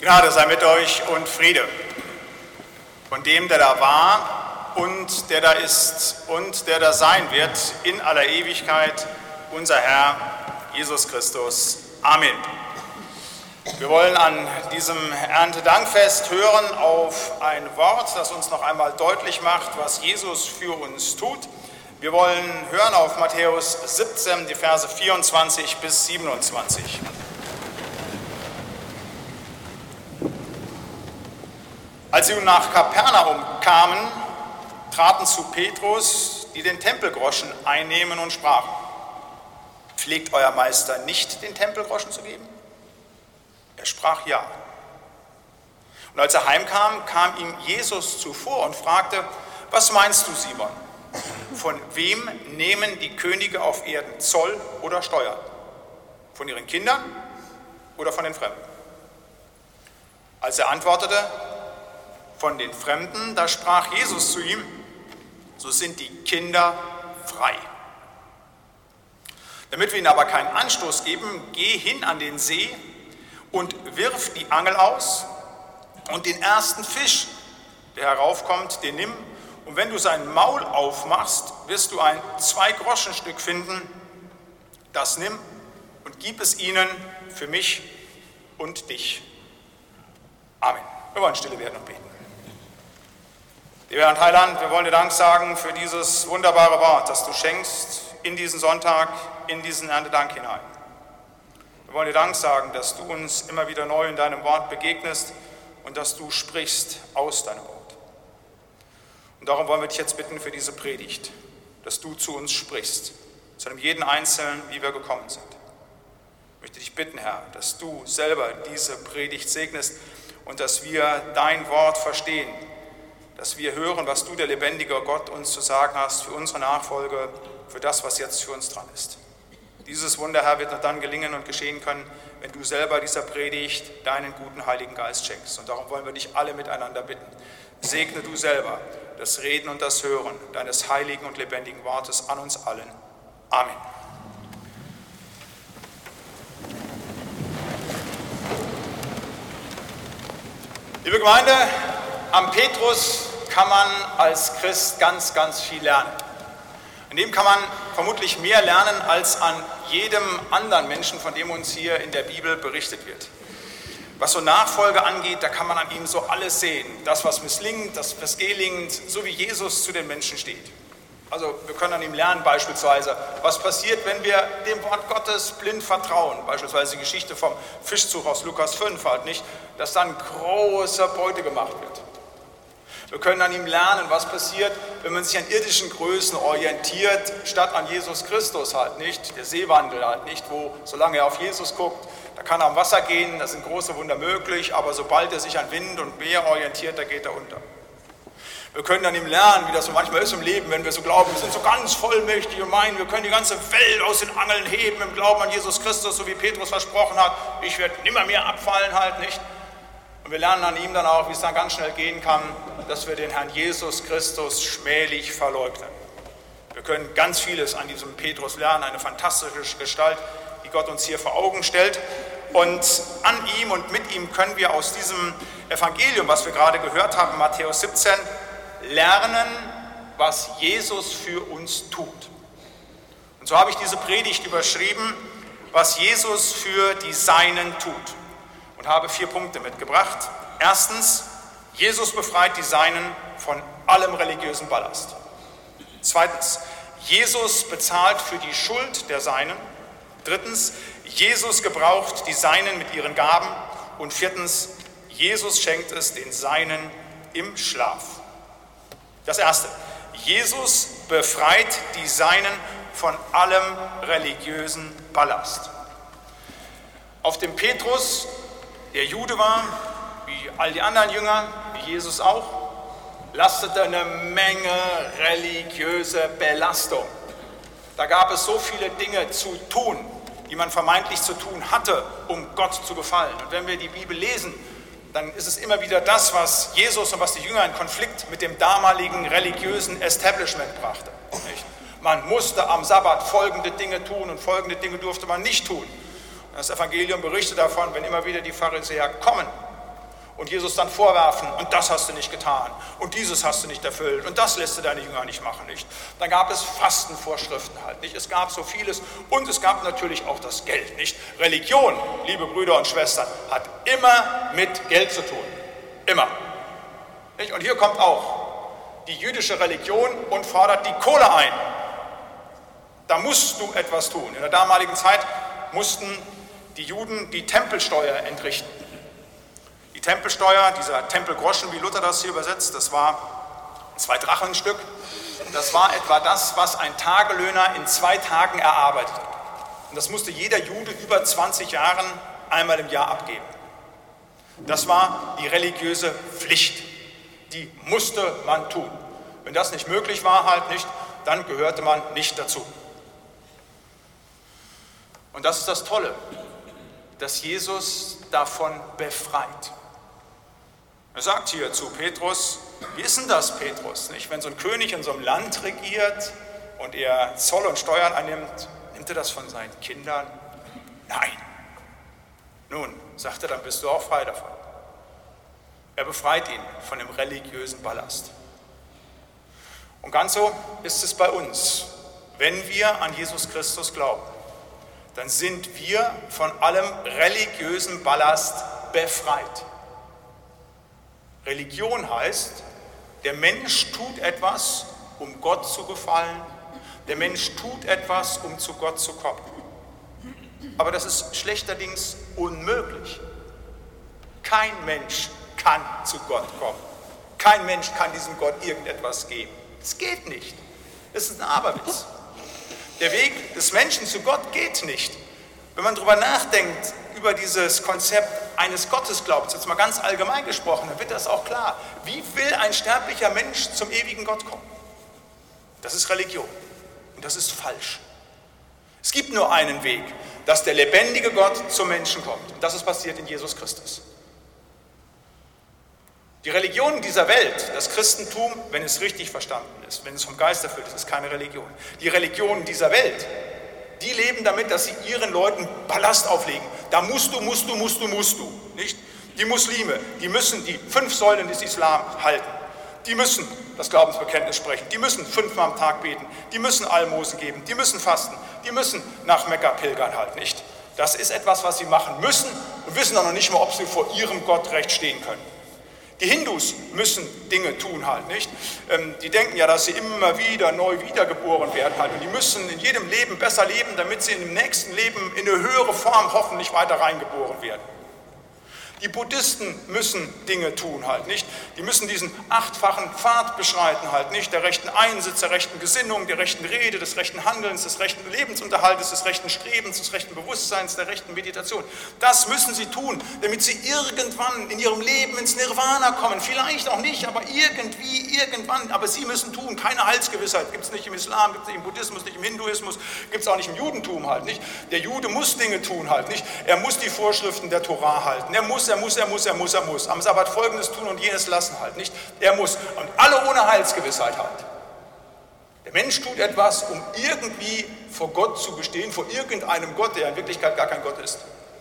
Gnade sei mit euch und Friede von dem, der da war und der da ist und der da sein wird in aller Ewigkeit, unser Herr Jesus Christus. Amen. Wir wollen an diesem Erntedankfest hören auf ein Wort, das uns noch einmal deutlich macht, was Jesus für uns tut. Wir wollen hören auf Matthäus 17, die Verse 24 bis 27. Als sie nun nach Kapernaum kamen, traten zu Petrus, die den Tempelgroschen einnehmen und sprachen: Pflegt euer Meister nicht, den Tempelgroschen zu geben? Er sprach ja. Und als er heimkam, kam ihm Jesus zuvor und fragte: Was meinst du, Simon? Von wem nehmen die Könige auf Erden Zoll oder Steuern? Von ihren Kindern oder von den Fremden? Als er antwortete: Von den Fremden, da sprach Jesus zu ihm: So sind die Kinder frei. Damit wir ihnen aber keinen Anstoß geben, geh hin an den See und wirf die Angel aus und den ersten Fisch, der heraufkommt, den nimm. Und wenn du sein Maul aufmachst, wirst du ein 2-Groschen-Stück finden. Das nimm und gib es ihnen für mich und dich. Amen. Wir wollen stille werden und beten. Lieber Herr und Heiland, wir wollen dir Dank sagen für dieses wunderbare Wort, das du schenkst in diesen Sonntag, in diesen Erntedank hinein. Wir wollen dir Dank sagen, dass du uns immer wieder neu in deinem Wort begegnest und dass du sprichst aus deinem Wort. Und darum wollen wir dich jetzt bitten für diese Predigt, dass du zu uns sprichst, zu einem jeden Einzelnen, wie wir gekommen sind. Ich möchte dich bitten, Herr, dass du selber diese Predigt segnest und dass wir dein Wort verstehen, dass wir hören, was du, der lebendige Gott, uns zu sagen hast für unsere Nachfolge, für das, was jetzt für uns dran ist. Dieses Wunder, Herr, wird nur dann gelingen und geschehen können, wenn du selber dieser Predigt deinen guten Heiligen Geist schenkst. Und darum wollen wir dich alle miteinander bitten. Segne du selber das Reden und das Hören deines heiligen und lebendigen Wortes an uns allen. Amen. Liebe Gemeinde, am Petrus kann man als Christ ganz, ganz viel lernen. An dem kann man vermutlich mehr lernen als an jedem anderen Menschen, von dem uns hier in der Bibel berichtet wird. Was so Nachfolge angeht, da kann man an ihm so alles sehen. Das, was misslingt, das, was gelingt, so wie Jesus zu den Menschen steht. Also wir können an ihm lernen beispielsweise, was passiert, wenn wir dem Wort Gottes blind vertrauen. Beispielsweise die Geschichte vom Fischzug aus Lukas 5 halt nicht, dass dann große Beute gemacht wird. Wir können an ihm lernen, was passiert, wenn man sich an irdischen Größen orientiert, statt an Jesus Christus halt nicht, der Seewandel halt nicht, wo, solange er auf Jesus guckt, da kann er am Wasser gehen, da sind große Wunder möglich, aber sobald er sich an Wind und Meer orientiert, da geht er unter. Wir können an ihm lernen, wie das so manchmal ist im Leben, wenn wir so glauben, wir sind so ganz vollmächtig und meinen, wir können die ganze Welt aus den Angeln heben im Glauben an Jesus Christus, so wie Petrus versprochen hat, ich werde nimmer mehr abfallen halt nicht. Und wir lernen an ihm dann auch, wie es dann ganz schnell gehen kann, dass wir den Herrn Jesus Christus schmählich verleugnen. Wir können ganz vieles an diesem Petrus lernen, eine fantastische Gestalt, die Gott uns hier vor Augen stellt. Und an ihm und mit ihm können wir aus diesem Evangelium, was wir gerade gehört haben, Matthäus 17, lernen, was Jesus für uns tut. Und so habe ich diese Predigt überschrieben, was Jesus für die Seinen tut. Und habe 4 Punkte mitgebracht. Erstens, Jesus befreit die Seinen von allem religiösen Ballast. Zweitens, Jesus bezahlt für die Schuld der Seinen. Drittens, Jesus gebraucht die Seinen mit ihren Gaben. Und viertens, Jesus schenkt es den Seinen im Schlaf. Das erste, Jesus befreit die Seinen von allem religiösen Ballast. Auf dem Petrus, der Jude war, wie all die anderen Jünger, wie Jesus auch, lastete eine Menge religiöse Belastung. Da gab es so viele Dinge zu tun, die man vermeintlich zu tun hatte, um Gott zu gefallen. Und wenn wir die Bibel lesen, dann ist es immer wieder das, was Jesus und was die Jünger in Konflikt mit dem damaligen religiösen Establishment brachte. Man musste am Sabbat folgende Dinge tun und folgende Dinge durfte man nicht tun. Das Evangelium berichtet davon, wenn immer wieder die Pharisäer kommen und Jesus dann vorwerfen, und das hast du nicht getan und dieses hast du nicht erfüllt und das lässt du deine Jünger nicht machen, nicht? Dann gab es Fastenvorschriften halt, nicht? Es gab so vieles und es gab natürlich auch das Geld, nicht? Religion, liebe Brüder und Schwestern, hat immer mit Geld zu tun, immer. Nicht? Und hier kommt auch die jüdische Religion und fordert die Kohle ein. Da musst du etwas tun. In der damaligen Zeit mussten die Juden die Tempelsteuer entrichten. Die Tempelsteuer, dieser Tempelgroschen, wie Luther das hier übersetzt, das war 2 Drachenstück. Das war etwa das, was ein Tagelöhner in 2 Tagen erarbeitet hat. Und das musste jeder Jude über 20 Jahren einmal im Jahr abgeben. Das war die religiöse Pflicht. Die musste man tun. Wenn das nicht möglich war, halt nicht, dann gehörte man nicht dazu. Und das ist das Tolle, dass Jesus davon befreit. Er sagt hier zu Petrus, wie ist denn das, Petrus? Nicht? Wenn so ein König in so einem Land regiert und er Zoll und Steuern einnimmt, nimmt er das von seinen Kindern? Nein. Nun, sagt er, dann bist du auch frei davon. Er befreit ihn von dem religiösen Ballast. Und ganz so ist es bei uns. Wenn wir an Jesus Christus glauben, dann sind wir von allem religiösen Ballast befreit. Religion heißt, der Mensch tut etwas, um Gott zu gefallen. Der Mensch tut etwas, um zu Gott zu kommen. Aber das ist schlechterdings unmöglich. Kein Mensch kann zu Gott kommen. Kein Mensch kann diesem Gott irgendetwas geben. Es geht nicht. Das ist ein Aberwitz. Der Weg des Menschen zu Gott geht nicht. Wenn man darüber nachdenkt, über dieses Konzept eines Gottesglaubens, jetzt mal ganz allgemein gesprochen, dann wird das auch klar. Wie will ein sterblicher Mensch zum ewigen Gott kommen? Das ist Religion und das ist falsch. Es gibt nur einen Weg, dass der lebendige Gott zum Menschen kommt. Und das ist passiert in Jesus Christus. Die Religionen dieser Welt, das Christentum, wenn es richtig verstanden ist, wenn es vom Geist erfüllt ist, ist keine Religion. Die Religionen dieser Welt, die leben damit, dass sie ihren Leuten Ballast auflegen. Da musst du, nicht? Die Muslime, die müssen die 5 Säulen des Islam halten. Die müssen das Glaubensbekenntnis sprechen. Die müssen 5-mal am Tag beten. Die müssen Almosen geben. Die müssen fasten. Die müssen nach Mekka pilgern halt, nicht? Das ist etwas, was sie machen müssen und wissen auch noch nicht mal, ob sie vor ihrem Gott recht stehen können. Die Hindus müssen Dinge tun halt, nicht? Die denken ja, dass sie immer wieder neu wiedergeboren werden halt und die müssen in jedem Leben besser leben, damit sie in dem nächsten Leben in eine höhere Form hoffentlich weiter reingeboren werden. Die Buddhisten müssen Dinge tun halt, nicht? Die müssen diesen 8-fachen Pfad beschreiten halt, nicht? Der rechten Einsitz, der rechten Gesinnung, der rechten Rede, des rechten Handelns, des rechten Lebensunterhaltes, des rechten Strebens, des rechten Bewusstseins, der rechten Meditation. Das müssen sie tun, damit sie irgendwann in ihrem Leben ins Nirvana kommen. Vielleicht auch nicht, aber irgendwie, irgendwann. Aber sie müssen tun, keine Heilsgewissheit. Gibt es nicht im Islam, gibt es nicht im Buddhismus, nicht im Hinduismus, gibt es auch nicht im Judentum halt, nicht? Der Jude muss Dinge tun halt, nicht? Er muss die Vorschriften der Torah halten. Er muss. Am Sabbat Folgendes tun und jenes lassen halt, nicht? Er muss. Und alle ohne Heilsgewissheit halt. Der Mensch tut etwas, um irgendwie vor Gott zu bestehen, vor irgendeinem Gott, der in Wirklichkeit gar kein Gott ist.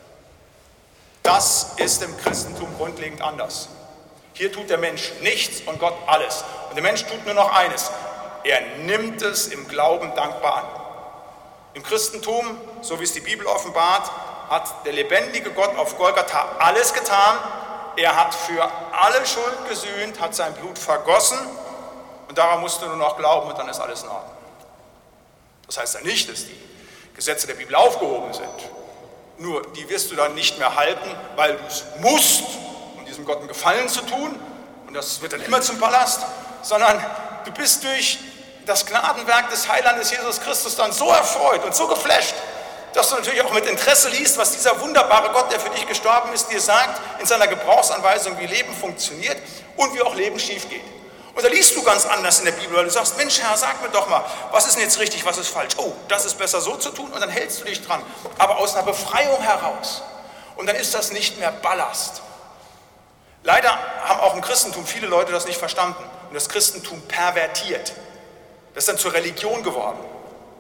Das ist im Christentum grundlegend anders. Hier tut der Mensch nichts und Gott alles. Und der Mensch tut nur noch eines. Er nimmt es im Glauben dankbar an. Im Christentum, so wie es die Bibel offenbart, hat der lebendige Gott auf Golgatha alles getan. Er hat für alle Schuld gesühnt, hat sein Blut vergossen und daran musst du nur noch glauben und dann ist alles in Ordnung. Das heißt ja nicht, dass die Gesetze der Bibel aufgehoben sind. Nur die wirst du dann nicht mehr halten, weil du es musst, um diesem Gott einen Gefallen zu tun und das wird dann immer zum Ballast, sondern du bist durch das Gnadenwerk des Heilandes Jesus Christus dann so erfreut und so geflasht, dass du natürlich auch mit Interesse liest, was dieser wunderbare Gott, der für dich gestorben ist, dir sagt in seiner Gebrauchsanweisung, wie Leben funktioniert und wie auch Leben schief geht. Und da liest du ganz anders in der Bibel, weil du sagst, Mensch Herr, sag mir doch mal, was ist denn jetzt richtig, was ist falsch? Oh, das ist besser so zu tun und dann hältst du dich dran, aber aus einer Befreiung heraus. Und dann ist das nicht mehr Ballast. Leider haben auch im Christentum viele Leute das nicht verstanden und das Christentum pervertiert. Das ist dann zur Religion geworden.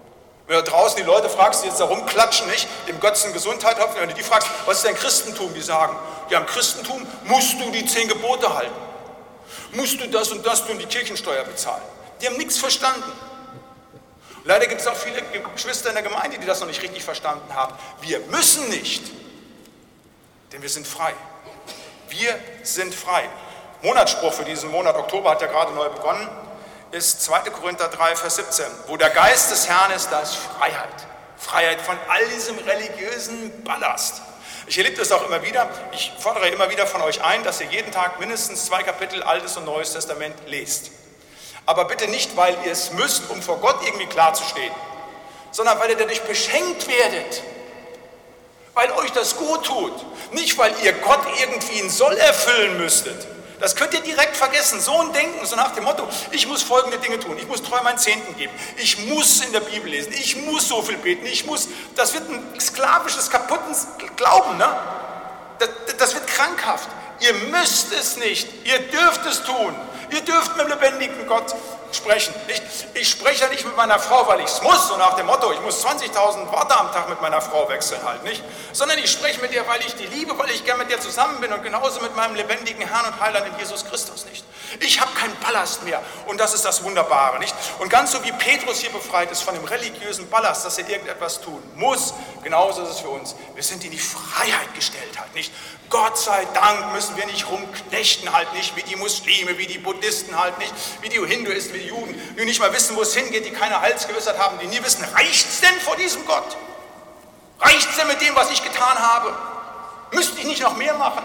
Wenn du draußen die Leute fragst, die jetzt da rumklatschen, nicht, dem Götzen Gesundheit hoffen, wenn du die fragst, was ist denn Christentum, die sagen, ja, im Christentum musst du die 10 Gebote halten. Musst du das und das tun, die Kirchensteuer bezahlen. Die haben nichts verstanden. Leider gibt es auch viele Geschwister in der Gemeinde, die das noch nicht richtig verstanden haben. Wir müssen nicht, denn wir sind frei. Wir sind frei. Monatsspruch für diesen Monat Oktober hat ja gerade neu begonnen, ist 2. Korinther 3, Vers 17. Wo der Geist des Herrn ist, da ist Freiheit. Freiheit von all diesem religiösen Ballast. Ich erlebe das auch immer wieder. Ich fordere immer wieder von euch ein, dass ihr jeden Tag mindestens 2 Kapitel Altes und Neues Testament lest. Aber bitte nicht, weil ihr es müsst, um vor Gott irgendwie klar-zu-stehen, sondern weil ihr dadurch beschenkt werdet. Weil euch das gut tut. Nicht, weil ihr Gott irgendwie einen Soll erfüllen müsstet. Das könnt ihr direkt vergessen. So ein Denken, so nach dem Motto, ich muss folgende Dinge tun. Ich muss treu meinen Zehnten geben. Ich muss in der Bibel lesen. Ich muss so viel beten. Das wird ein sklavisches, kaputtes Glauben. Ne? Das wird krankhaft. Ihr müsst es nicht. Ihr dürft es tun. Ihr dürft mit dem lebendigen Gott sprechen. Ich spreche ja nicht mit meiner Frau, weil ich es muss, so nach dem Motto, ich muss 20.000 Worte am Tag mit meiner Frau wechseln halt, nicht? Sondern ich spreche mit ihr, weil ich die liebe, weil ich gern mit ihr zusammen bin und genauso mit meinem lebendigen Herrn und Heiland in Jesus Christus, nicht? Ich habe keinen Ballast mehr und das ist das Wunderbare, nicht? Und ganz so wie Petrus hier befreit ist von dem religiösen Ballast, dass er irgendetwas tun muss, genauso ist es für uns. Wir sind in die Freiheit gestellt halt, nicht? Gott sei Dank müssen wir nicht rumknechten halt, nicht? Wie die Muslime, wie die Buddhisten halt, nicht? Wie die Hinduisten, wie die Juden, die nicht mal wissen, wo es hingeht, die keine Heilsgewissheit haben, die nie wissen, reicht's denn vor diesem Gott? Reicht's denn mit dem, was ich getan habe? Müsste ich nicht noch mehr machen?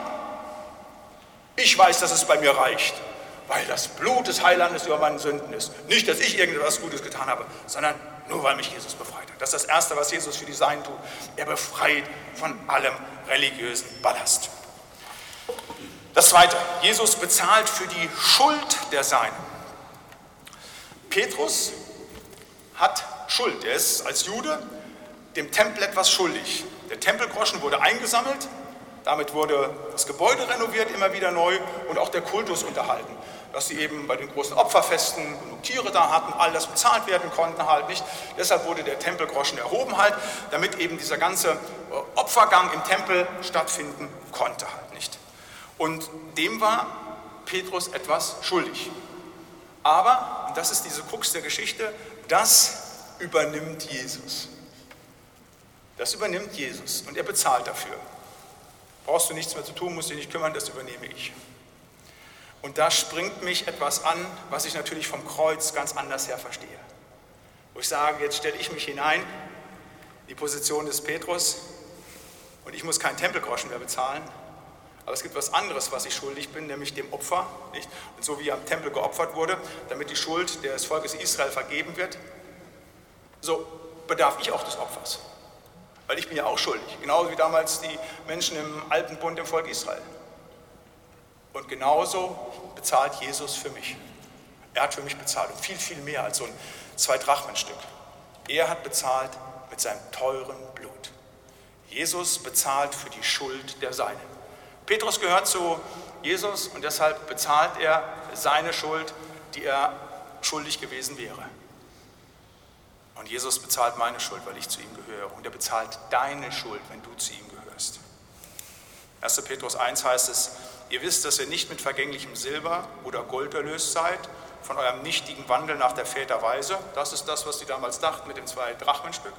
Ich weiß, dass es bei mir reicht, weil das Blut des Heilandes über meinen Sünden ist. Nicht, dass ich irgendetwas Gutes getan habe, sondern nur, weil mich Jesus befreit hat. Das ist das Erste, was Jesus für die Seinen tut. Er befreit von allem religiösen Ballast. Das Zweite, Jesus bezahlt für die Schuld der Seinen. Petrus hat Schuld. Er ist als Jude dem Tempel etwas schuldig. Der Tempelgroschen wurde eingesammelt, damit wurde das Gebäude renoviert, immer wieder neu und auch der Kultus unterhalten. Dass sie eben bei den großen Opferfesten genug Tiere da hatten, all das bezahlt werden konnten halt nicht. Deshalb wurde der Tempelgroschen erhoben halt, damit eben dieser ganze Opfergang im Tempel stattfinden konnte halt nicht. Und dem war Petrus etwas schuldig. Aber, und das ist diese Krux der Geschichte, das übernimmt Jesus. Das übernimmt Jesus und er bezahlt dafür. Brauchst du nichts mehr zu tun, musst dich nicht kümmern, das übernehme ich. Und da springt mich etwas an, was ich natürlich vom Kreuz ganz anders her verstehe. Wo ich sage, jetzt stelle ich mich hinein, die Position des Petrus, und ich muss keinen Tempelgroschen mehr bezahlen, aber es gibt was anderes, was ich schuldig bin, nämlich dem Opfer. Nicht? Und so wie am Tempel geopfert wurde, damit die Schuld des Volkes Israel vergeben wird, so bedarf ich auch des Opfers. Weil ich bin ja auch schuldig, genauso wie damals die Menschen im alten Bund im Volk Israel. Und genauso bezahlt Jesus für mich. Er hat für mich bezahlt und viel, viel mehr als so ein 2-Drachmen-Stück. Er hat bezahlt mit seinem teuren Blut. Jesus bezahlt für die Schuld der Seinen. Petrus gehört zu Jesus und deshalb bezahlt er seine Schuld, die er schuldig gewesen wäre. Und Jesus bezahlt meine Schuld, weil ich zu ihm gehöre. Und er bezahlt deine Schuld, wenn du zu ihm gehörst. 1. Petrus 1 heißt es, ihr wisst, dass ihr nicht mit vergänglichem Silber oder Gold erlöst seid, von eurem nichtigen Wandel nach der Väterweise, das ist das, was die damals dachten mit dem 2-Drachmen-Stück,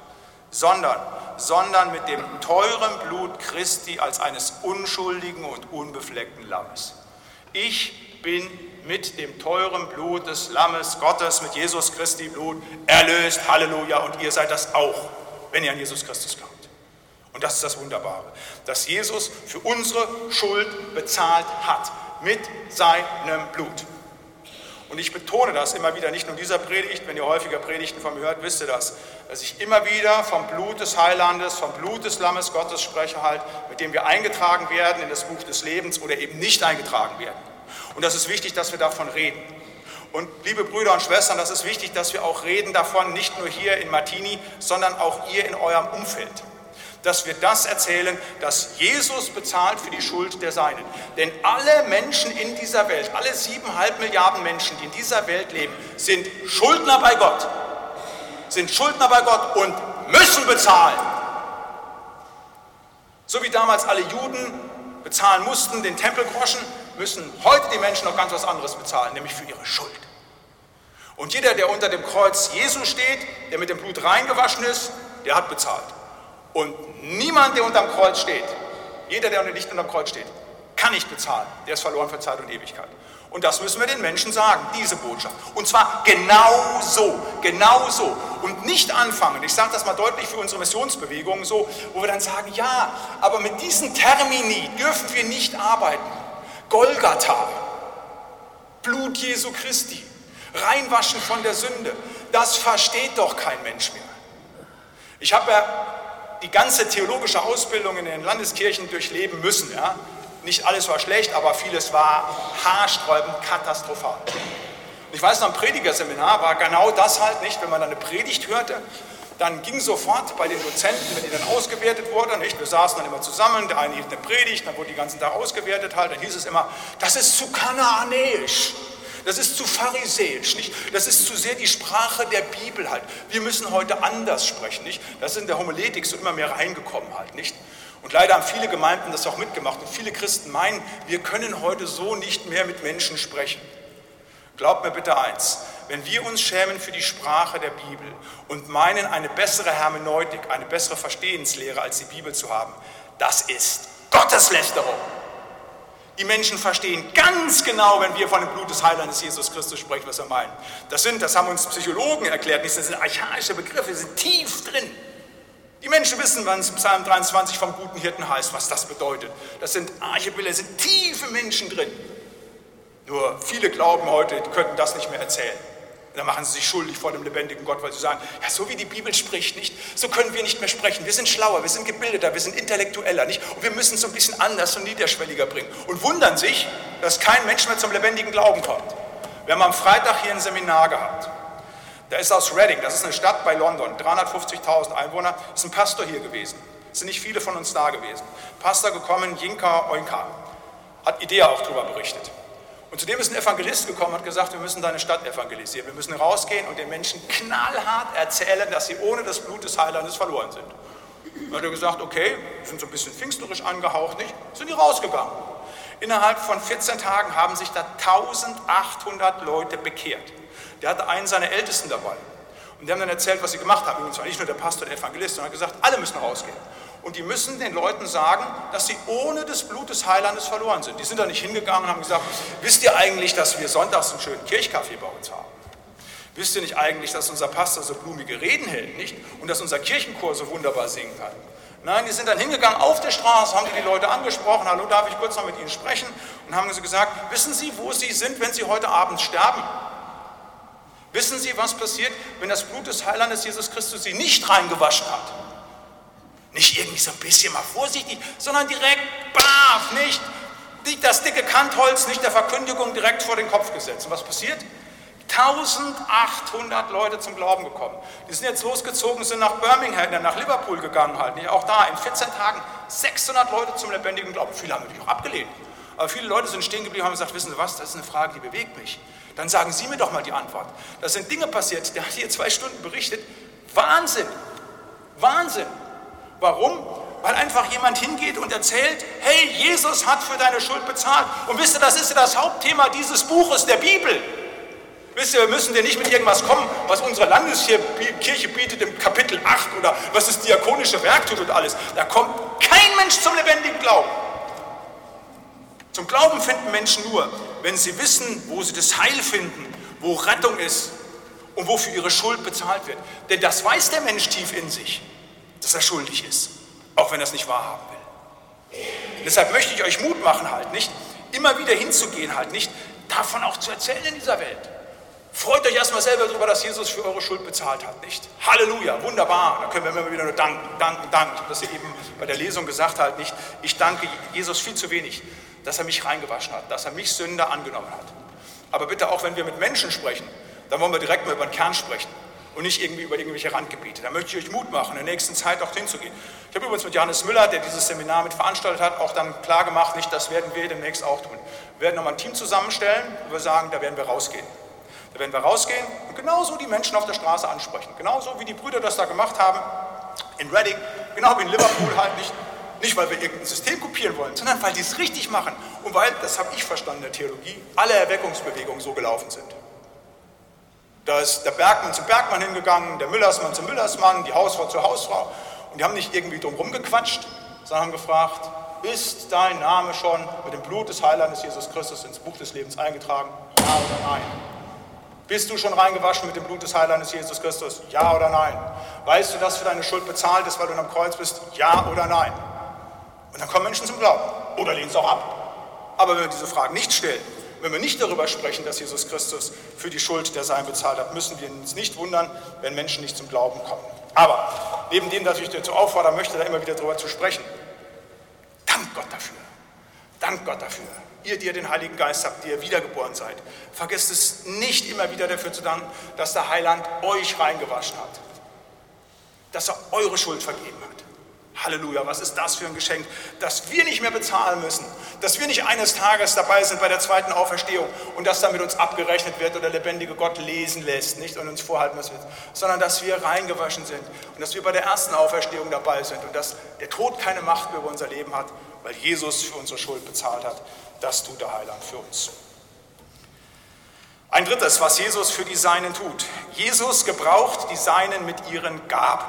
sondern mit dem teuren Blut Christi als eines unschuldigen und unbefleckten Lammes. Ich bin mit dem teuren Blut des Lammes Gottes, mit Jesus Christi Blut, erlöst, Halleluja, und ihr seid das auch, wenn ihr an Jesus Christus glaubt. Und das ist das Wunderbare, dass Jesus für unsere Schuld bezahlt hat, mit seinem Blut. Und ich betone das immer wieder, nicht nur in dieser Predigt, wenn ihr häufiger Predigten von mir hört, wisst ihr das, dass ich immer wieder vom Blut des Heilandes, vom Blut des Lammes Gottes spreche halt, mit dem wir eingetragen werden in das Buch des Lebens oder eben nicht eingetragen werden. Und das ist wichtig, dass wir davon reden. Und liebe Brüder und Schwestern, das ist wichtig, dass wir auch reden davon, nicht nur hier in Martini, sondern auch ihr in eurem Umfeld. Dass wir das erzählen, dass Jesus bezahlt für die Schuld der Seinen. Denn alle Menschen in dieser Welt, alle 7,5 Milliarden Menschen, die in dieser Welt leben, sind Schuldner bei Gott. sind Schuldner bei Gott und müssen bezahlen. So wie damals alle Juden bezahlen mussten, den Tempelgroschen, müssen heute die Menschen noch ganz was anderes bezahlen, nämlich für ihre Schuld. Und jeder, der unter dem Kreuz Jesu steht, der mit dem Blut reingewaschen ist, der hat bezahlt. Und niemand, der unter dem Kreuz steht, jeder, der nicht unter dem Kreuz steht, kann nicht bezahlen. Der ist verloren für Zeit und Ewigkeit. Und das müssen wir den Menschen sagen, diese Botschaft. Und zwar genau so. Und nicht anfangen, ich sage das mal deutlich für unsere Missionsbewegungen so, wo wir dann sagen, ja, aber mit diesen Termini dürfen wir nicht arbeiten. Golgatha, Blut Jesu Christi, reinwaschen von der Sünde, das versteht doch kein Mensch mehr. Ich habe ja die ganze theologische Ausbildung in den Landeskirchen durchleben müssen. Ja? Nicht alles war schlecht, aber vieles war haarsträubend, katastrophal. Und ich weiß noch, im Predigerseminar war genau das halt nicht, wenn man dann eine Predigt hörte, dann ging sofort bei den Dozenten, wenn die dann ausgewertet wurde, nicht? Wir saßen dann immer zusammen, der eine hielt eine Predigt, dann wurde die ganzen Tag ausgewertet halt, dann hieß es immer, das ist zu kanaanäisch. Das ist zu pharisäisch, nicht? Das ist zu sehr die Sprache der Bibel halt. Wir müssen heute anders sprechen, nicht? Das ist in der Homiletik so immer mehr reingekommen halt, nicht? Und leider haben viele Gemeinden das auch mitgemacht und viele Christen meinen, wir können heute so nicht mehr mit Menschen sprechen. Glaubt mir bitte eins, wenn wir uns schämen für die Sprache der Bibel und meinen, eine bessere Hermeneutik, eine bessere Verstehenslehre als die Bibel zu haben, das ist Gotteslästerung. Die Menschen verstehen ganz genau, wenn wir von dem Blut des Heilandes Jesus Christus sprechen, was wir meinen. Das haben uns Psychologen erklärt, das sind archaische Begriffe, die sind tief drin. Die Menschen wissen, wann es Psalm 23 vom guten Hirten heißt, was das bedeutet. Das sind Archebilder, das sind tiefe Menschen drin. Nur viele glauben heute, die könnten das nicht mehr erzählen. Und dann machen sie sich schuldig vor dem lebendigen Gott, weil sie sagen, ja, so wie die Bibel spricht, nicht, so können wir nicht mehr sprechen. Wir sind schlauer, wir sind gebildeter, wir sind intellektueller, nicht? Und wir müssen es so ein bisschen anders und niederschwelliger bringen. Und wundern sich, dass kein Mensch mehr zum lebendigen Glauben kommt. Wir haben am Freitag hier ein Seminar gehabt. Der ist aus Reading, das ist eine Stadt bei London, 350.000 Einwohner, ist ein Pastor hier gewesen. Es sind nicht viele von uns da gewesen. Pastor gekommen, Jinka Oinka, hat Idea auch darüber berichtet. Und zudem ist ein Evangelist gekommen und hat gesagt, wir müssen deine Stadt evangelisieren. Wir müssen rausgehen und den Menschen knallhart erzählen, dass sie ohne das Blut des Heilandes verloren sind. Dann hat er gesagt, okay, sind so ein bisschen pfingsterisch angehaucht, nicht? Sind die rausgegangen. Innerhalb von 14 Tagen haben sich da 1800 Leute bekehrt. Der hatte einen seiner Ältesten dabei. Und die haben dann erzählt, was sie gemacht haben. Und zwar nicht nur der Pastor, der Evangelist, sondern hat gesagt, alle müssen rausgehen. Und die müssen den Leuten sagen, dass sie ohne das Blut des Heilandes verloren sind. Die sind da nicht hingegangen und haben gesagt, wisst ihr eigentlich, dass wir sonntags einen schönen Kirchkaffee bei uns haben? Wisst ihr nicht eigentlich, dass unser Pastor so blumige Reden hält, nicht? Und dass unser Kirchenchor so wunderbar singen kann? Nein, die sind dann hingegangen auf der Straße, haben die Leute angesprochen, hallo, darf ich kurz noch mit Ihnen sprechen? Und haben sie gesagt, wissen Sie, wo Sie sind, wenn Sie heute Abend sterben? Wissen Sie, was passiert, wenn das Blut des Heilandes Jesus Christus Sie nicht reingewaschen hat? Nicht irgendwie so ein bisschen mal vorsichtig, sondern direkt, baff, nicht das dicke Kantholz, nicht der Verkündigung direkt vor den Kopf gesetzt. Und was passiert? 1800 Leute zum Glauben gekommen. Die sind jetzt losgezogen, sind nach Birmingham, nach Liverpool gegangen halt. Nicht? Auch da in 14 Tagen 600 Leute zum lebendigen Glauben. Viele haben natürlich auch abgelehnt. Aber viele Leute sind stehen geblieben und haben gesagt, wissen Sie was, das ist eine Frage, die bewegt mich. Dann sagen Sie mir doch mal die Antwort. Da sind Dinge passiert, der hat hier 2 Stunden berichtet. Wahnsinn! Wahnsinn! Warum? Weil einfach jemand hingeht und erzählt, hey, Jesus hat für deine Schuld bezahlt. Und wisst ihr, das ist ja das Hauptthema dieses Buches, der Bibel. Wisst ihr, wir müssen ja nicht mit irgendwas kommen, was unsere Landeskirche bietet im Kapitel 8 oder was das diakonische Werk tut und alles. Da kommt kein Mensch zum lebendigen Glauben. Zum Glauben finden Menschen nur, wenn sie wissen, wo sie das Heil finden, wo Rettung ist und wo für ihre Schuld bezahlt wird. Denn das weiß der Mensch tief in sich, dass er schuldig ist, auch wenn er es nicht wahrhaben will. Und deshalb möchte ich euch Mut machen, halt nicht, immer wieder hinzugehen, halt nicht, davon auch zu erzählen in dieser Welt. Freut euch erstmal selber darüber, dass Jesus für eure Schuld bezahlt hat, nicht? Halleluja, wunderbar, da können wir immer wieder nur danken. Ich habe das hier eben bei der Lesung gesagt, halt nicht, ich danke Jesus viel zu wenig, dass er mich reingewaschen hat, dass er mich Sünder angenommen hat. Aber bitte auch, wenn wir mit Menschen sprechen, dann wollen wir direkt mal über den Kern sprechen und nicht irgendwie über irgendwelche Randgebiete. Da möchte ich euch Mut machen, in der nächsten Zeit auch hinzugehen. Ich habe übrigens mit Johannes Müller, der dieses Seminar mit veranstaltet hat, auch dann klar gemacht, nicht, das werden wir demnächst auch tun. Wir werden nochmal ein Team zusammenstellen, wo wir sagen, da werden wir rausgehen. Da werden wir rausgehen und genauso die Menschen auf der Straße ansprechen. Genauso wie die Brüder das da gemacht haben in Reading, genau wie in Liverpool halt nicht. Nicht, weil wir irgendein System kopieren wollen, sondern weil die es richtig machen. Und weil, das habe ich verstanden in der Theologie, alle Erweckungsbewegungen so gelaufen sind. Da ist der Bergmann zum Bergmann hingegangen, der Müllersmann zum Müllersmann, die Hausfrau zur Hausfrau. Und die haben nicht irgendwie drumherum gequatscht, sondern haben gefragt, ist dein Name schon mit dem Blut des Heilandes Jesus Christus ins Buch des Lebens eingetragen? Ja oder nein? Bist du schon reingewaschen mit dem Blut des Heilandes Jesus Christus? Ja oder nein? Weißt du, dass für deine Schuld bezahlt ist, weil du am Kreuz bist? Ja oder nein? Und dann kommen Menschen zum Glauben. Oder lehnen es auch ab. Aber wenn wir diese Fragen nicht stellen, wenn wir nicht darüber sprechen, dass Jesus Christus für die Schuld der Sein bezahlt hat, müssen wir uns nicht wundern, wenn Menschen nicht zum Glauben kommen. Aber neben dem, dass ich dazu auffordern möchte, da immer wieder darüber zu sprechen, dank Gott dafür. Dank Gott dafür. Ihr, die ihr den Heiligen Geist habt, die ihr wiedergeboren seid, vergesst es nicht immer wieder dafür zu danken, dass der Heiland euch reingewaschen hat. Dass er eure Schuld vergeben hat. Halleluja, was ist das für ein Geschenk, dass wir nicht mehr bezahlen müssen, dass wir nicht eines Tages dabei sind bei der zweiten Auferstehung und dass dann mit uns abgerechnet wird oder der lebendige Gott lesen lässt, nicht und uns vorhalten müssen, sondern dass wir reingewaschen sind und dass wir bei der ersten Auferstehung dabei sind und dass der Tod keine Macht mehr über unser Leben hat, weil Jesus für unsere Schuld bezahlt hat. Das tut der Heiland für uns. Ein drittes, was Jesus für die Seinen tut. Jesus gebraucht die Seinen mit ihren Gaben.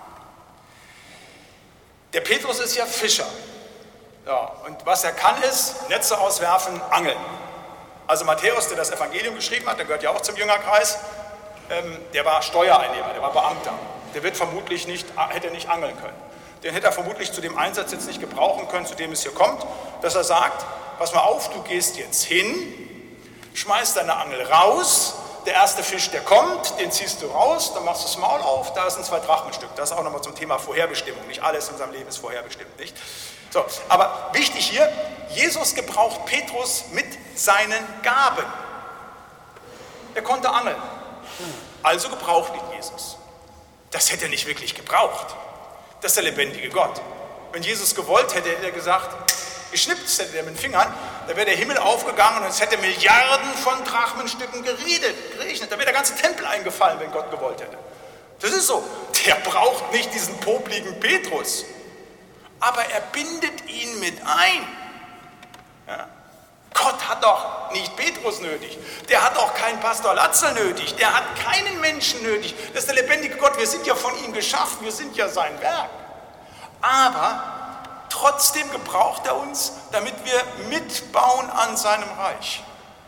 Der Petrus ist ja Fischer. Ja, und was er kann ist, Netze auswerfen, angeln. Also Matthäus, der das Evangelium geschrieben hat, der gehört ja auch zum Jüngerkreis, der war Steuereinnehmer, der war Beamter. Der wird vermutlich hätte nicht angeln können. Den hätte er vermutlich zu dem Einsatz jetzt nicht gebrauchen können, zu dem es hier kommt, dass er sagt, pass mal auf, du gehst jetzt hin, schmeißt deine Angel raus, der erste Fisch, der kommt, den ziehst du raus, dann machst du das Maul auf, da ist ein 2-Drachmen-Stück. Das ist auch nochmal zum Thema Vorherbestimmung. Nicht alles in unserem Leben ist vorherbestimmt, nicht? So, aber wichtig hier, Jesus gebraucht Petrus mit seinen Gaben. Er konnte angeln, also gebraucht ihn Jesus. Das hätte er nicht wirklich gebraucht. Das ist der lebendige Gott. Wenn Jesus gewollt hätte, hätte er gesagt, geschnipst hätte er mit den Fingern, da wäre der Himmel aufgegangen und es hätte Milliarden von Drachmenstücken geregnet. Da wäre der ganze Tempel eingefallen, wenn Gott gewollt hätte. Das ist so. Der braucht nicht diesen popligen Petrus. Aber er bindet ihn mit ein. Ja. Gott hat doch nicht Petrus nötig. Der hat auch keinen Pastor Latzel nötig. Der hat keinen Menschen nötig. Das ist der lebendige Gott. Wir sind ja von ihm geschaffen. Wir sind ja sein Werk. Aber trotzdem gebraucht er uns, damit wir mitbauen an seinem Reich.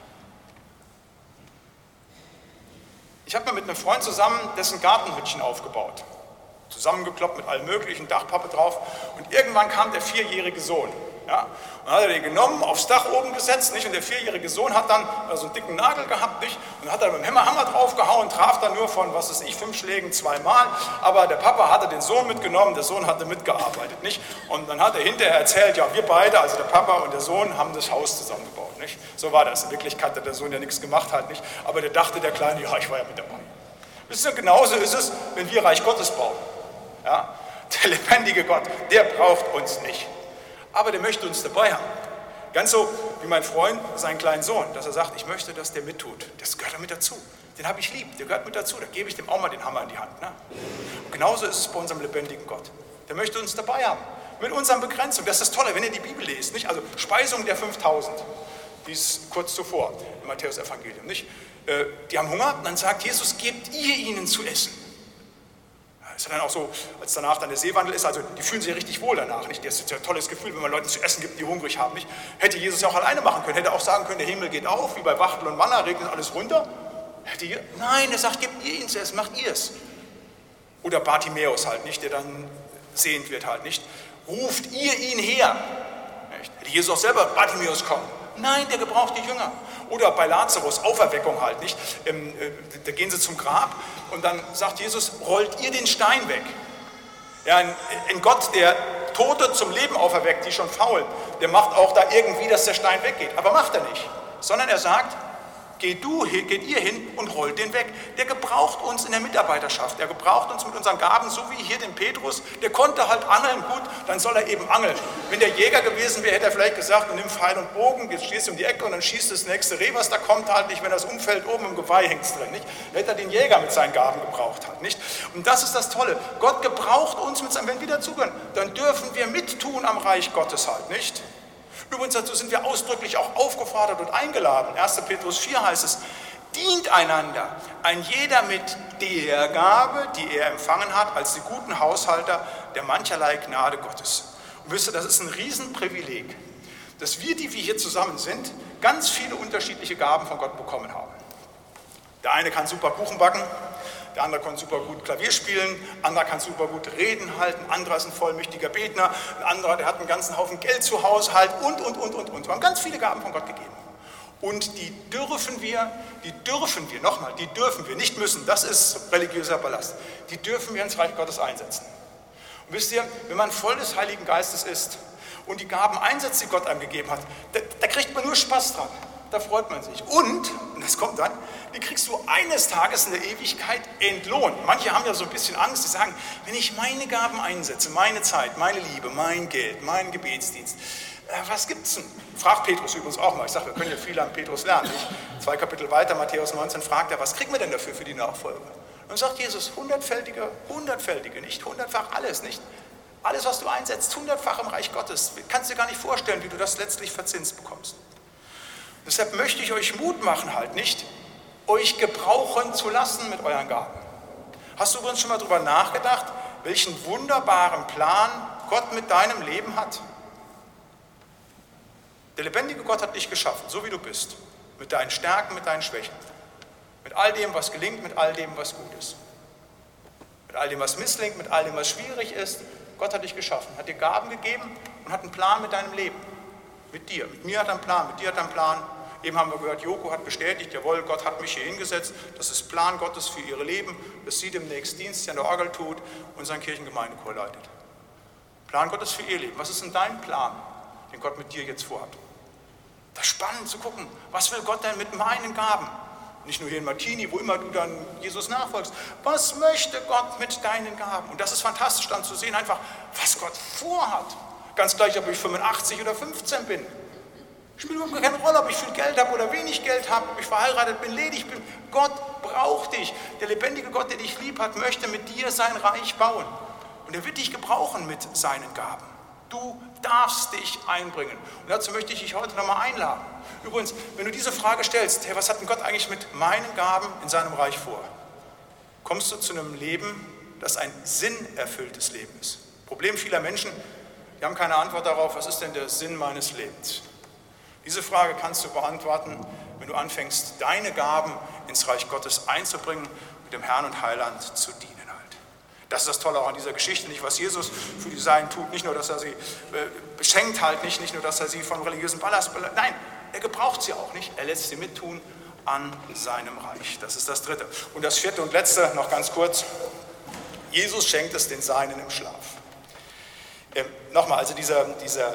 Ich habe mal mit einem Freund zusammen dessen Gartenhütchen aufgebaut. Zusammengekloppt mit allem möglichen, Dachpappe drauf. Und irgendwann kam der 4-jährige Sohn. Ja, und dann hat er den genommen, aufs Dach oben gesetzt, nicht? Und der 4-jährige Sohn hat dann so einen dicken Nagel gehabt, nicht? Und hat dann mit dem Hammer draufgehauen, traf dann nur von, 5 Schlägen 2-mal. Aber der Papa hatte den Sohn mitgenommen, der Sohn hatte mitgearbeitet, nicht? Und dann hat er hinterher erzählt, ja, wir beide, also der Papa und der Sohn, haben das Haus zusammengebaut, nicht? So war das. In Wirklichkeit hat der Sohn ja nichts gemacht, halt nicht. Aber der dachte, der Kleine, ja, ich war ja mit dabei. Wisst ihr, genauso ist es, wenn wir Reich Gottes bauen. Ja? Der lebendige Gott, der braucht uns nicht. Aber der möchte uns dabei haben. Ganz so wie mein Freund, seinen kleinen Sohn, dass er sagt, ich möchte, dass der mittut. Das gehört mit dazu. Den habe ich lieb, der gehört mit dazu. Da gebe ich dem auch mal den Hammer in die Hand. Ne? Und genauso ist es bei unserem lebendigen Gott. Der möchte uns dabei haben. Mit unseren Begrenzungen. Das ist das Tolle, wenn ihr die Bibel lest. Nicht? Also Speisung der 5000. Die ist kurz zuvor im Matthäus-Evangelium. Die haben Hunger, dann sagt Jesus, gebt ihr ihnen zu essen. Ist ja dann auch so, als danach dann der Seewandel ist, also die fühlen sich ja richtig wohl danach, nicht? Das ist ja ein tolles Gefühl, wenn man Leuten zu essen gibt, die hungrig haben, nicht? Hätte Jesus ja auch alleine machen können, hätte auch sagen können, der Himmel geht auf, wie bei Wachtel und Manna, regnet alles runter. Nein, er sagt, gebt ihr ihn zu essen, macht ihr es. Oder Bartimäus halt, nicht? Der dann sehend wird halt, nicht? Ruft ihr ihn her. Nicht? Hätte Jesus auch selber, Bartimäus kommen. Nein, der gebraucht die Jünger. Oder bei Lazarus, Auferweckung halt, nicht? Da gehen sie zum Grab und dann sagt Jesus, rollt ihr den Stein weg. Ja, ein Gott, der Tote zum Leben auferweckt, die schon faulen, der macht auch da irgendwie, dass der Stein weggeht. Aber macht er nicht. Sondern er sagt, geht ihr hin und rollt den weg. Der gebraucht uns in der Mitarbeiterschaft, der gebraucht uns mit unseren Gaben, so wie hier den Petrus, der konnte halt angeln, gut, dann soll er eben angeln. Wenn der Jäger gewesen wäre, hätte er vielleicht gesagt, nimm Pfeil und Bogen, jetzt stehst du um die Ecke und dann schießt das nächste Reh, was da kommt, halt nicht, wenn das umfällt, oben im Geweih hängt es drin, nicht? Da hätte er den Jäger mit seinen Gaben gebraucht, halt, nicht? Und das ist das Tolle, Gott gebraucht uns mit seinen, wenn wir dazugehören, dann dürfen wir mittun am Reich Gottes halt, nicht? Übrigens dazu sind wir ausdrücklich auch aufgefordert und eingeladen. 1. Petrus 4 heißt es, dient einander, ein jeder mit der Gabe, die er empfangen hat, als die guten Haushalter der mancherlei Gnade Gottes. Und wisst ihr, das ist ein Riesenprivileg, dass wir, die wir hier zusammen sind, ganz viele unterschiedliche Gaben von Gott bekommen haben. Der eine kann super Kuchen backen, der andere kann super gut Klavier spielen, ein anderer kann super gut Reden halten, ein anderer ist ein vollmächtiger Betner, ein anderer, der hat einen ganzen Haufen Geld zu Hause halt und. Wir haben ganz viele Gaben von Gott gegeben. Und die dürfen wir, nicht müssen, das ist religiöser Ballast, die dürfen wir ins Reich Gottes einsetzen. Und wisst ihr, wenn man voll des Heiligen Geistes ist und die Gaben einsetzt, die Gott einem gegeben hat, da kriegt man nur Spaß dran. Da freut man sich. Und das kommt dann, die kriegst du eines Tages in der Ewigkeit entlohnt. Manche haben ja so ein bisschen Angst, die sagen, wenn ich meine Gaben einsetze, meine Zeit, meine Liebe, mein Geld, meinen Gebetsdienst, was gibt's denn? Fragt Petrus übrigens auch mal. Ich sage, wir können ja viel an Petrus lernen. 2 Kapitel weiter, Matthäus 19, fragt er, was kriegen wir denn dafür für die Nachfolge? Und dann sagt Jesus, hundertfältige, nicht hundertfach alles, nicht? Alles, was du einsetzt, hundertfach im Reich Gottes. Kannst dir gar nicht vorstellen, wie du das letztlich verzinst bekommst. Deshalb möchte ich euch Mut machen, halt nicht, euch gebrauchen zu lassen mit euren Gaben. Hast du übrigens schon mal darüber nachgedacht, welchen wunderbaren Plan Gott mit deinem Leben hat? Der lebendige Gott hat dich geschaffen, so wie du bist, mit deinen Stärken, mit deinen Schwächen, mit all dem, was gelingt, mit all dem, was gut ist, mit all dem, was misslingt, mit all dem, was schwierig ist. Gott hat dich geschaffen, hat dir Gaben gegeben und hat einen Plan mit deinem Leben, mit dir. Mit mir hat er einen Plan, mit dir hat er einen Plan. Eben haben wir gehört, Joko hat bestätigt, jawohl, Gott hat mich hier hingesetzt. Das ist Plan Gottes für ihr Leben, dass sie demnächst Dienst an der Orgel tut und seinen Kirchengemeindechor leitet. Plan Gottes für ihr Leben. Was ist denn dein Plan, den Gott mit dir jetzt vorhat? Das ist spannend zu gucken, was will Gott denn mit meinen Gaben? Nicht nur hier in Martini, wo immer du dann Jesus nachfolgst. Was möchte Gott mit deinen Gaben? Und das ist fantastisch dann zu sehen, einfach, was Gott vorhat. Ganz gleich, ob ich 85 oder 15 bin. Spielt überhaupt keine Rolle, ob ich viel Geld habe oder wenig Geld habe, ob ich verheiratet bin, ledig bin. Gott braucht dich. Der lebendige Gott, der dich lieb hat, möchte mit dir sein Reich bauen. Und er wird dich gebrauchen mit seinen Gaben. Du darfst dich einbringen. Und dazu möchte ich dich heute nochmal einladen. Übrigens, wenn du diese Frage stellst, hey, was hat denn Gott eigentlich mit meinen Gaben in seinem Reich vor? Kommst du zu einem Leben, das ein sinnerfülltes Leben ist. Problem vieler Menschen, die haben keine Antwort darauf, was ist denn der Sinn meines Lebens? Diese Frage kannst du beantworten, wenn du anfängst, deine Gaben ins Reich Gottes einzubringen, mit dem Herrn und Heiland zu dienen halt. Das ist das Tolle auch an dieser Geschichte, nicht was Jesus für die Seinen tut, nicht nur, dass er sie beschenkt halt, nicht nur, dass er sie vom religiösen Ballast, nein, er gebraucht sie auch nicht, er lässt sie mittun an seinem Reich. Das ist das Dritte. Und das Vierte und Letzte, noch ganz kurz, Jesus schenkt es den Seinen im Schlaf. Nochmal, also dieser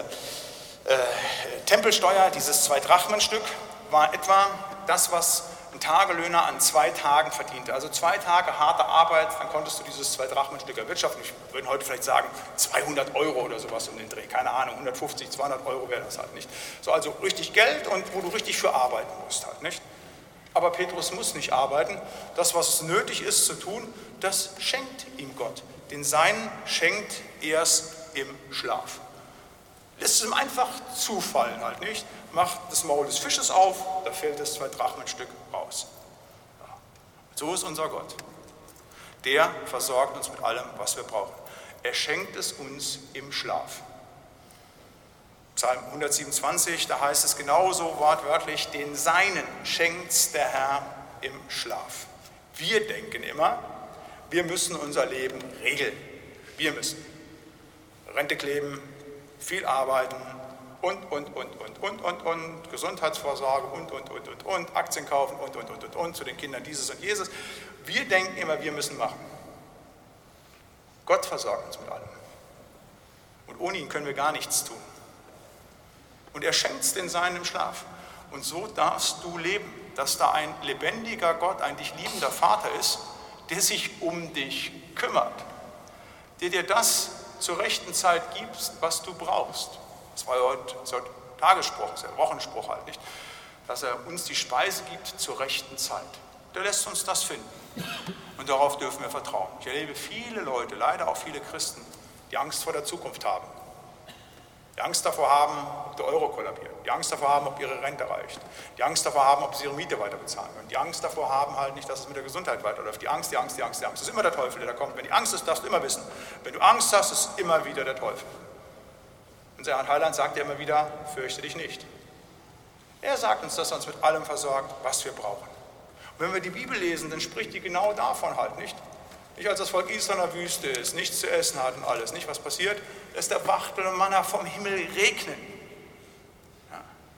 Tempelsteuer, dieses 2-Drachmen-Stück, war etwa das, was ein Tagelöhner an 2 Tagen verdiente. Also 2 Tage harte Arbeit, dann konntest du dieses 2-Drachmen-Stück erwirtschaften. Ich würde heute vielleicht sagen 200 Euro oder sowas um den Dreh. Keine Ahnung, 150, 200 Euro wäre das halt nicht. So, also richtig Geld und wo du richtig für arbeiten musst halt, nicht? Aber Petrus muss nicht arbeiten. Das, was nötig ist zu tun, das schenkt ihm Gott. Den Seinen schenkt er es im Schlaf. Lässt es ihm einfach zufallen halt, nicht? Macht das Maul des Fisches auf, da fällt das 2-Drachmen-Stück raus. Ja. So ist unser Gott. Der versorgt uns mit allem, was wir brauchen. Er schenkt es uns im Schlaf. Psalm 127, da heißt es genauso wortwörtlich, den Seinen schenkt's der Herr im Schlaf. Wir denken immer, wir müssen unser Leben regeln. Wir müssen Rente kleben, viel arbeiten und, Gesundheitsvorsorge und, Aktien kaufen und, zu den Kindern dieses und jenes. Wir denken immer, wir müssen machen. Gott versorgt uns mit allem. Und ohne ihn können wir gar nichts tun. Und er schenkt es den Seinen im Schlaf. Und so darfst du leben. dass da ein lebendiger Gott, ein dich liebender Vater ist, der sich um dich kümmert, der dir das zur rechten Zeit gibt, was du brauchst. Das war ja heute so ein Tagesspruch, das ist ja Wochenspruch halt, nicht? Dass er uns die Speise gibt zur rechten Zeit. Der lässt uns das finden. Und darauf dürfen wir vertrauen. Ich erlebe viele Leute, leider auch viele Christen, die Angst vor der Zukunft haben. Die Angst davor haben, ob der Euro kollabiert. Die Angst davor haben, ob ihre Rente reicht. Die Angst davor haben, ob sie ihre Miete weiter bezahlen können. Die Angst davor haben halt nicht, dass es mit der Gesundheit weiterläuft. Die Angst. Das ist immer der Teufel, der da kommt. Wenn die Angst ist, darfst du immer wissen. Wenn du Angst hast, ist immer wieder der Teufel. Unser Herr Heiland sagt ja immer wieder, fürchte dich nicht. Er sagt uns, dass er uns mit allem versorgt, was wir brauchen. Und wenn wir die Bibel lesen, dann spricht die genau davon halt, nicht? Nicht als das Volk Israel in der Wüste ist, nichts zu essen hat und alles. Nicht, was passiert? Lässt der Wachtel und Manna vom Himmel regnen. Ja.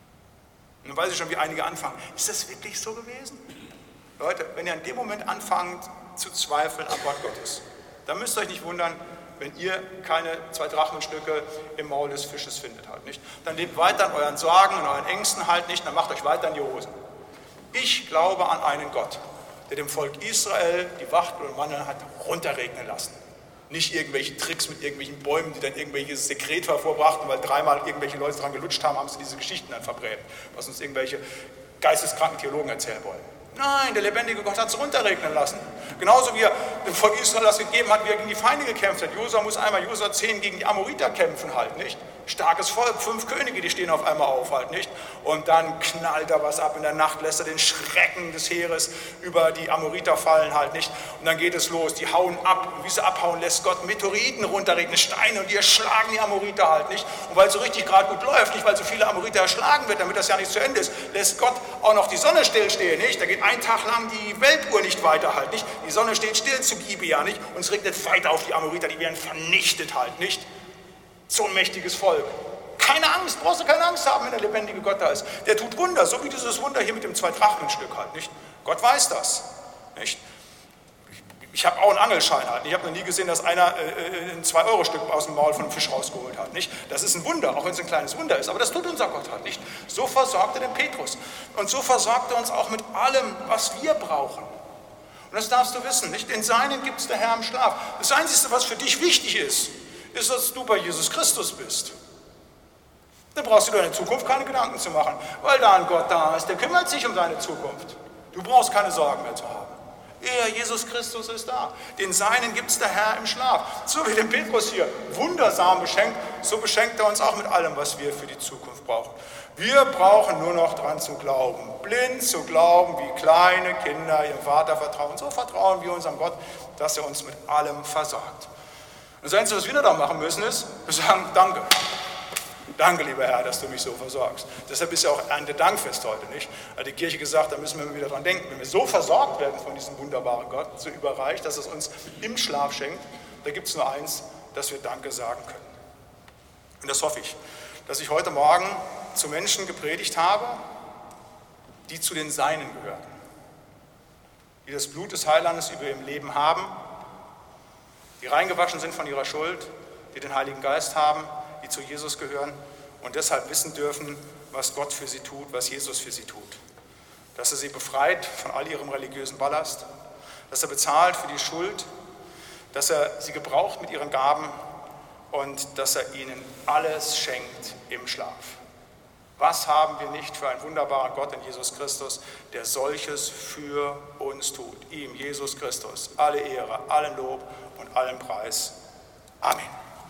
Und dann weiß ich schon, wie einige anfangen. Ist das wirklich so gewesen? Leute, wenn ihr in dem Moment anfangt zu zweifeln am Wort Gottes, dann müsst ihr euch nicht wundern, wenn ihr keine 2 Drachenstücke im Maul des Fisches findet halt, nicht? Dann lebt weiter an euren Sorgen und euren Ängsten halt nicht, dann macht euch weiter in die Hosen. Ich glaube an einen Gott, der dem Volk Israel die Wachtel und Manna hat runterregnen lassen. Nicht irgendwelche Tricks mit irgendwelchen Bäumen, die dann irgendwelches Sekret hervorbrachten, weil 3-mal irgendwelche Leute dran gelutscht haben, haben sie diese Geschichten dann verbrämt, was uns irgendwelche geisteskranken Theologen erzählen wollen. Nein, der lebendige Gott hat es runterregnen lassen. Genauso wie er dem Volk Israel das gegeben hat, wie er gegen die Feinde gekämpft hat. Josua muss einmal, Josua 10, gegen die Amoriter kämpfen halt, nicht? Starkes Volk, 5 Könige, die stehen auf einmal auf halt, nicht? Und dann knallt er was ab, in der Nacht lässt er den Schrecken des Heeres über die Amoriter fallen halt, nicht? Und dann geht es los, die hauen ab, und wie sie abhauen, lässt Gott Meteoriten runterregnen, Steine, und die erschlagen die Amoriter halt, nicht? Und weil es so richtig gerade gut läuft, nicht weil so viele Amoriter erschlagen wird, damit das ja nicht zu Ende ist, lässt Gott auch noch die Sonne stillstehen, nicht? Da geht ein Tag lang die Weltuhr nicht weiter halt, nicht? Die Sonne steht still zu Gibea, nicht? Und es regnet weiter auf die Amoriter, die werden vernichtet halt, nicht? So ein mächtiges Volk. Keine Angst, brauchst du keine Angst haben, wenn der lebendige Gott da ist. Der tut Wunder, so wie dieses Wunder hier mit dem 2-Drachmen-Stück halt, nicht? Gott weiß das, nicht? Ich habe auch einen Angelschein halt. Ich habe noch nie gesehen, dass einer ein 2-Euro-Stück aus dem Maul von einem Fisch rausgeholt hat, nicht? Das ist ein Wunder, auch wenn es ein kleines Wunder ist. Aber das tut unser Gott halt, nicht? So versorgt er den Petrus. Und so versorgt er uns auch mit allem, was wir brauchen. Und das darfst du wissen, nicht? In Seinen gibt es der Herr im Schlaf. Das Einzige, was für dich wichtig ist, dass du bei Jesus Christus bist. Dann brauchst du dir in Zukunft keine Gedanken zu machen, weil da ein Gott da ist, der kümmert sich um deine Zukunft. Du brauchst keine Sorgen mehr zu haben. Er, Jesus Christus, ist da. Den Seinen gibt es der Herr im Schlaf. So wie den Petrus hier wundersam beschenkt, so beschenkt er uns auch mit allem, was wir für die Zukunft brauchen. Wir brauchen nur noch dran zu glauben, blind zu glauben, wie kleine Kinder ihrem Vater vertrauen. So vertrauen wir unserem Gott, dass er uns mit allem versorgt. Und das Einzige, was wir da machen müssen, ist, wir sagen, danke. Danke, lieber Herr, dass du mich so versorgst. Deshalb ist ja auch Erntedankfest heute, nicht? Hat die Kirche gesagt, da müssen wir wieder dran denken. Wenn wir so versorgt werden von diesem wunderbaren Gott, so überreich, dass es uns im Schlaf schenkt, da gibt es nur eins, dass wir Danke sagen können. Und das hoffe ich, dass ich heute Morgen zu Menschen gepredigt habe, die zu den Seinen gehören, die das Blut des Heilandes über ihrem Leben haben, die reingewaschen sind von ihrer Schuld, die den Heiligen Geist haben, die zu Jesus gehören und deshalb wissen dürfen, was Gott für sie tut, was Jesus für sie tut. Dass er sie befreit von all ihrem religiösen Ballast, dass er bezahlt für die Schuld, dass er sie gebraucht mit ihren Gaben und dass er ihnen alles schenkt im Schlaf. Was haben wir nicht für einen wunderbaren Gott in Jesus Christus, der solches für uns tut. Ihm, Jesus Christus, alle Ehre, allen Lob und allen Preis. Amen.